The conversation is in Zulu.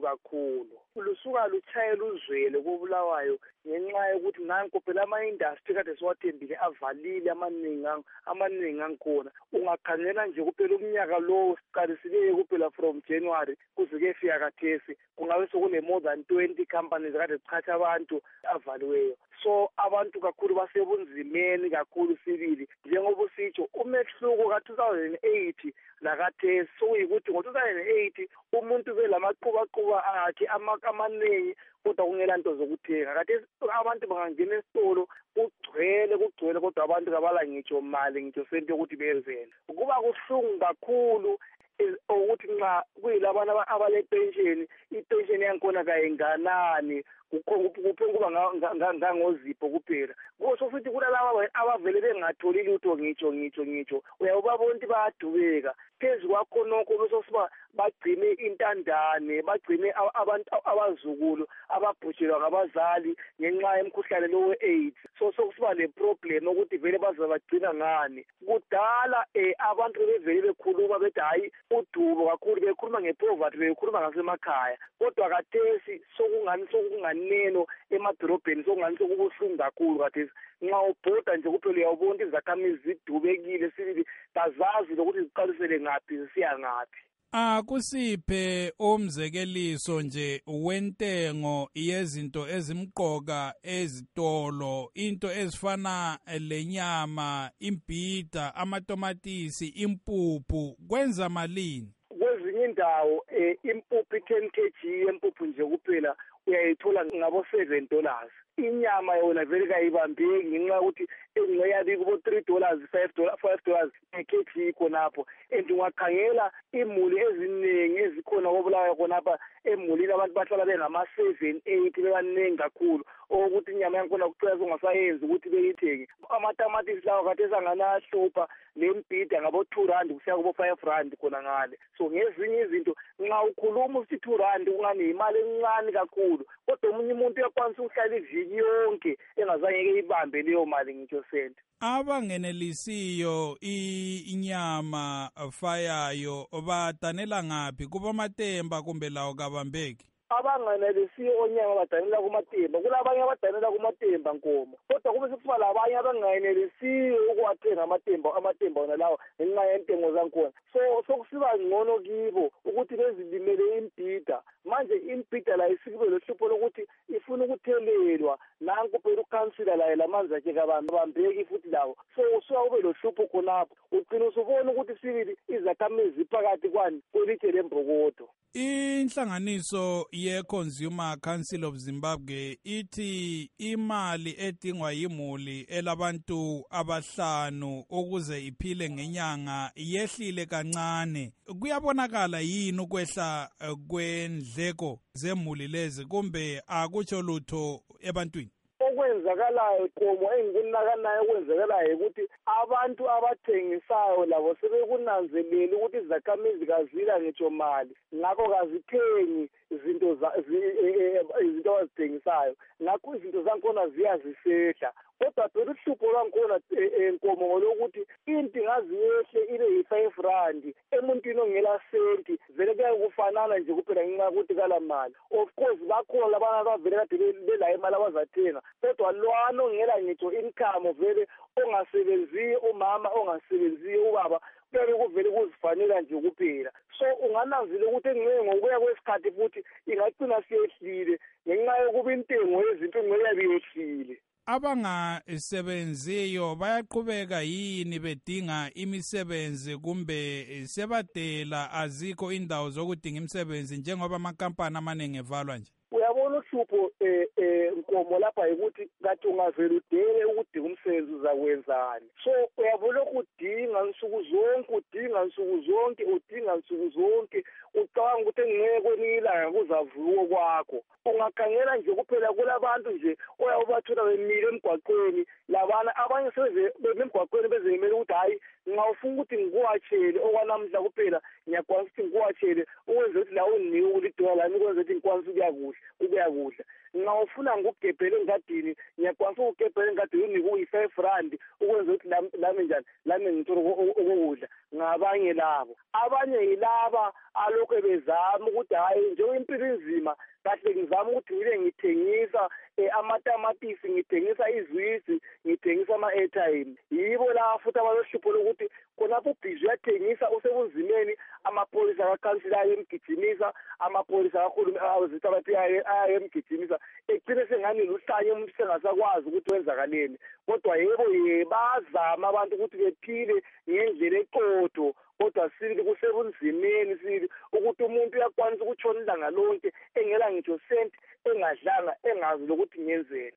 kakhulu. Lusuka luchayela uzwele koBulawayo ngenxa yokuthi nanko phela ama-industry kade siwathembile avalile amaningi angikhona. Ungakhangela nje kuphela umnyaka lo siqalisile kuphela from January kuze kuyefika khathesi kungabe sekune more than 20 companies kade zichacha abantu avaliweyo. So abantu kakhulu basebunzimeni kakhulu sibili njengoba usitsho umehluko ka-2008 lakathesi sokuyikuthi ngo-2008 umuntu belamaqhuba akhe amaningi kodwa kungela nto zokuthenga. Kade abantu bangangena esitolo kugcwele kodwa abantu kabala ngitsho mali ngitsho sento yokuthi benzele. Kuba kuhlungu kakhulu ukuthi nxa kuyilabana abale-pension, i-pension yankhona kayinganani kuphela ngangozipho kuphela. Kusho futhi kulalaba abavele bengatholi lutho ngitsho uyababona bayadubeka phezu kwakho nokho bese siba bagcine intandane bagcine abantu abazukulu ababhujelwa ngabazali ngenxa yemkhuhlane lo we-AIDS. So sokusiba le problem ukuthi vele bazabagcina ngani. Kudala abantu bevele bekhuluma bethi hayi udubo kakhulu bekhuluma ngepoverty bekhuluma ngasemakhaya kodwa kathesi sokunganeno emadorobheni sokungani sokubuhlungu kakhulu kathesi. Nxa ubhoda nje kuphela uyawubona izakhamizi zidubekile sibili kazazi lokuthi ziqalisele ngaphi zisiya ngaphi. Kusiphe umzekeliso nje wentengo yezinto ezimqoka ezitolo, into ezifana lenyama, imbhida, amatomatisi, impuphu, kwenza malini? Kwezinye indawo impuphu 10 kg yempuphu nje kuphela uyayithola ngabo $7. Inyama yona vele kayibambeki ngenxa yokuthi engiyabi kubo $3 $5 per kg khonapho. And ungakhangela imuli eziningi ezikhona koBulawayo khonapha emulini abantu bahlala bengama-7 8 bebaningi kakhulu ukuthi inyama yankhona kucela ungasayenzi ukuthi beyithenge. Amatamatisi lawo kade sanganahlupha lembhida ngabo R2 kusiya kubo R5 khona ngale. So ngezinye izinto nxa ukhuluma usithi R2 ungani imali encane kakhulu kodwa omunye umuntu uyakwanisa ukuhlala iviki yonke engazange ibambe leyo mali ngitsho sente. Abangenelisiyo inyama fayayo badanela ngaphi kuba matemba kumbe lawo kabambeki? Abangenelisiyo onyama badanela kumatemba kulabanye abadanela kumatemba nkomo kodwa kube sekuba labanye abangenelisiyo ukuwathenga amatemba wona lawo ngenxa yentengo zankhona. So sokusiba ngcono kibo ukuthi bezilimele imbhida. Manje imbhida la isikube lohlupho lokuthi ifuna ukuthelelwa nanku phela ukhansila laye lamanzi akhe kabambeki futhi lawo. So usukube lohlupho khonapho ugcina usubona ukuthi sibili izakhamizi phakathi kwani kwelithe lembokodo. Inhlanganiso ye-Consumer Council of Zimbabwe ithi imali edingwa yimuli elabantu abahlanu ukuze iphile ngenyanga yehlile kancane. Kuyabonakala yini ukwehla kwendleko zemuli lezi kumbe akutsho lutho ebantwini? Okwenzakalayo qomo engikunakanayo okwenzakalayo ukuthi abantu abathengisayo labo sebekunanzelela ukuthi izakhamizi kazila ngitsho mali ngakho kazithengi izinto abazithengisayo ngakho izinto zankhona ziyazisehla. Kodwa phela uhlupho lwankhona nkomo ngolokuthi into ingaziyehle ibe yi-R5 emuntwini ongela senti vele kuyaye kufanana nje kuphela ngenxa yokuthi kala mali. Of course bakhona labana abavele kade belayo imali abazathenga kodwa lwana ongela ngitsho income vele ongasebenziyo umama ongasebenziyo ubaba kuyabe kuvele kuzifanela nje kuphela. So ungananzile ukuthi engceke ngokuya kwesikhathi futhi ingagcina siyehlile ngenxa yokuba intengo yezinto ingeke yehlile. Abangasebenziyo bayaqhubeka yini bedinga imisebenzi kumbe sebadela azikho indawo zokudinga imisebenzi njengoba amakampani amaningi evalwa nje? Uyabona uhlupho nkomo lapha ukuthi kathi ungavela udele ukudinga umsebenzi uzakwenzani. So uyabona ukudinga nsuku zonke ucabanga ukuthi engeke kwelinye ilanga kuzavuka kwakho. Ungakhangela nje kuphela kulabantu nje oyabathola bemile emgwaqweni labana abanye sebemgwaqweni bezemela ukuthi hayi nxa ufuna ukuthi ngikuwatshele okwanamhla kuphela ngiyakwanisa ukuthi ngikuwatshele ukwenza ukuthi la unginike ulidola lami ukwenza ukuthi ngikwanise ukuya kudla nxa ufuna ngikugebhele engadini ngiyakwanisa ukugebhela engadini unike uyi-5 rand ukwenza ukuthi lami njani lami ngithole okokudla ngabanye labo abanye yilaba alokhu bezama ukuthi hayi njengoba impilo inzima kahle ngizama ukuthi ngibe ngithengisa amatamatisi ngithengisa izwisi ngithengisa ama-airtime yibo laba futhi abalohlupho lokuthi khonapho ubhizi uyathengisa usebunzimeni amapholisa akakhansila ayemgijimisa amapholisa azithi abathi ayemgijimisa egcine sengani luhlanye umuntu sengasakwazi ukuthi wenzakaleni kodwa yebo bazama abantu ukuthi bephile ngendlela eqotho kodwa sibili kusebunzimeni sibili ukuthi umuntu uyakwanisa ukutshona ilanga lonke engela ngitsho senti engadlanga engazi lokuthi ngenzeni